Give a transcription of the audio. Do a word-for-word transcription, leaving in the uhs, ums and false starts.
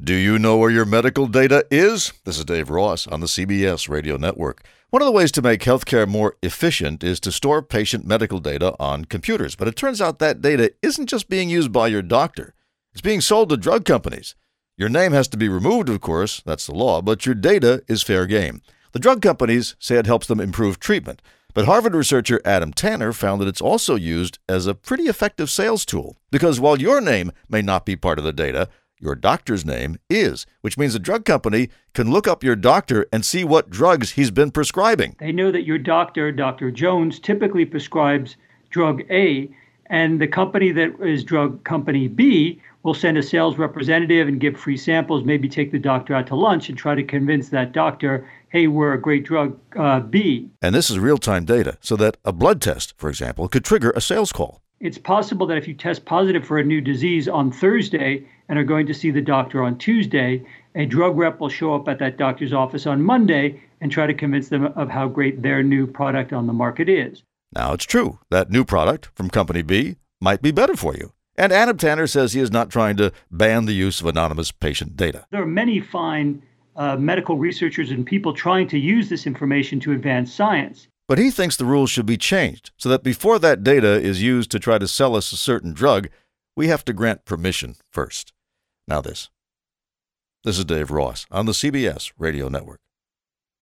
Do you know where your medical data is? This is Dave Ross on the C B S Radio Network. One of the ways to make healthcare more efficient is to store patient medical data on computers. But it turns out that data isn't just being used by your doctor. It's being sold to drug companies. Your name has to be removed, of course, that's the law, but your data is fair game. The drug companies say it helps them improve treatment. But Harvard researcher Adam Tanner found that it's also used as a pretty effective sales tool. Because while your name may not be part of the data, your doctor's name is, which means a drug company can look up your doctor and see what drugs he's been prescribing. They know that your doctor, Doctor Jones, typically prescribes drug A, and the company that is drug company B will send a sales representative and give free samples, maybe take the doctor out to lunch and try to convince that doctor, hey, we're a great drug uh, B. And this is real-time data, so that a blood test, for example, could trigger a sales call. It's possible that if you test positive for a new disease on Thursday and are going to see the doctor on Tuesday, a drug rep will show up at that doctor's office on Monday and try to convince them of how great their new product on the market is. Now, it's true that new product from Company B might be better for you. And Adam Tanner says he is not trying to ban the use of anonymous patient data. There are many fine uh, medical researchers and people trying to use this information to advance science. But he thinks the rules should be changed so that before that data is used to try to sell us a certain drug, we have to grant permission first. Now this. This is Dave Ross on the C B S Radio Network.